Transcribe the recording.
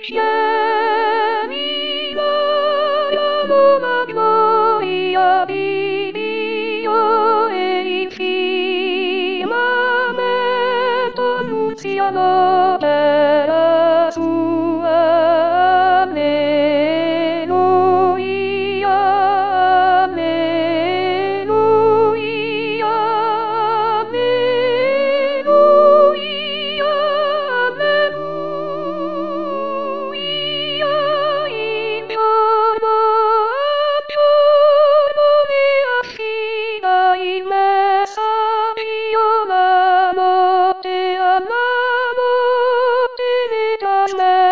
cieli vaiano la gloria di Dio e il firmamento annunziano la sua alleluia, alleluia, alleluia, alleluia, in giorno ne affida il messaggio la notte alla notte le